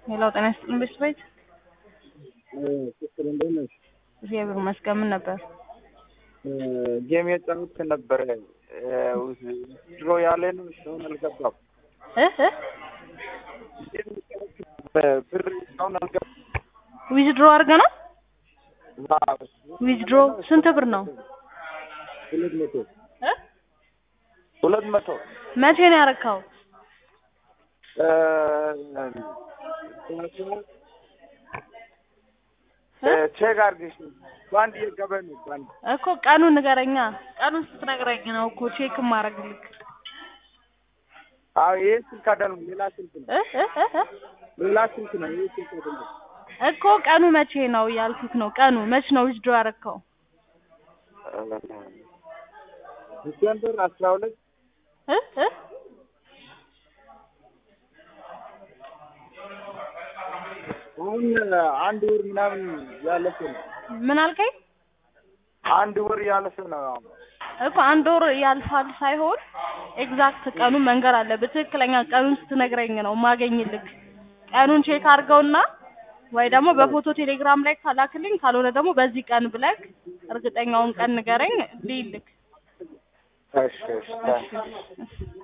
ሌላው ጤና ይስጥልኝ ቤት ትክክል እንደነሽ እግዚአብሔር ይመስገን። ምን ነበር? ጌም የጨረስክ ነበር ድሮ ያለ ነው ሰውን አልገባም ብር ሰውን አልገባም ዊዝድሮ አድርገህ ነው? ዊዝድሮ ስንት ብር ነው? 200 መቼ ነው ያረካው? ቼክ አድርገሽ ባንድ የገበን ባንድ እኮ ቀኑን ንገረኛ። ቀኑን ስትነግረኝ ነው እኮ ቼክ ማድረግልክ። አዎ ይሄ ስልክ አይደለም ሌላ ስልክ ነው። ሌላ ስልክ ነው። ይሄ ስልክ አይደለም እኮ ቀኑ መቼ ነው ያልኩት ነው። ቀኑ መቼ ነው ዊዝድሮ ያረካው? ዲሴምበር 12 አሁን አንድ ወር ምናምን ያለፈ ነው። ምን አልከኝ? አንድ ወር ያለፈ ነው እኮ አንድ ወር ያልፋል ሳይሆን ኤግዛክት ቀኑን መንገር አለብህ። ትክክለኛ ቀኑን ስትነግረኝ ነው ማገኝልክ። ቀኑን ቼክ አድርገውና ወይ ደግሞ በፎቶ ቴሌግራም ላይ ካላክልኝ፣ ካልሆነ ደግሞ በዚህ ቀን ብለክ እርግጠኛውን ቀን ንገረኝ ልይልክ። እሺ